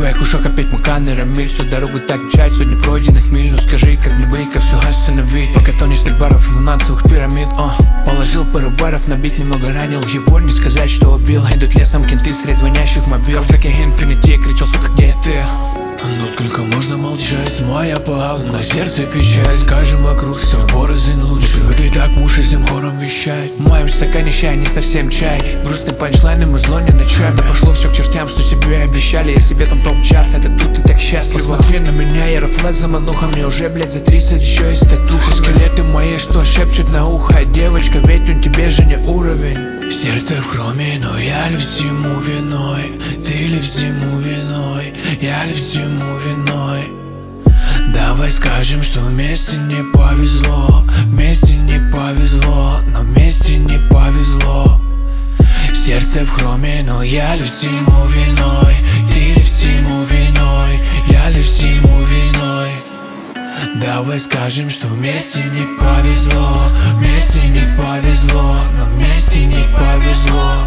твоих ушах опять муканы рамиль. Всю дорогу так мчать, сотни пройденных миль. Ну скажи, как мне быть, как все остановить, пока тонешь так баров финансовых пирамид. Положил пару баров, набить немного ранил его. Не сказать, что убил. Идут лесом кенты, средь звонящих мобил. В треке Infinity кричал, сука, где ты? Ну сколько можно молчать, моя пал, на сердце печаль. Скажем вокруг все порознь лучше. Привыкли так в уши всем хором вещать. В моем стакане чай, не совсем чай. Грустным панчлайном и зло не ночами. Да пошло все к чертям, что себе обещали. Я себе там топ-чарт, это тут ты так счастлив. Посмотри на меня, я рефлекс за манухами. Уже, блядь, за 30 еще есть татуши. Скелеты мои, что шепчут на ухо. Девочка, ведь он тебе же не уровень. Сердце в хроме, но я ли всему виной? Ты ли всему виной? Я ли всему виной? Давай скажем, что вместе не повезло. Вместе не повезло, но вместе не повезло. Сердце в хроме, но я ли всему виной? Ты ли всему виной? Я ли всему виной? Давай скажем, что вместе не повезло. Вместе не повезло, но вместе не повезло.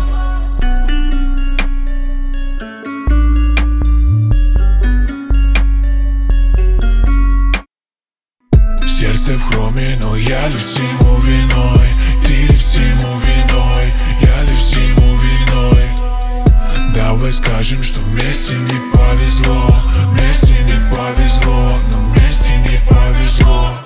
Сердце в хроме, но я ли всему виной? Ты ли всему виной? Я ли всему виной? Давай скажем, что вместе не повезло. Вместе не повезло, но вместе не повезло.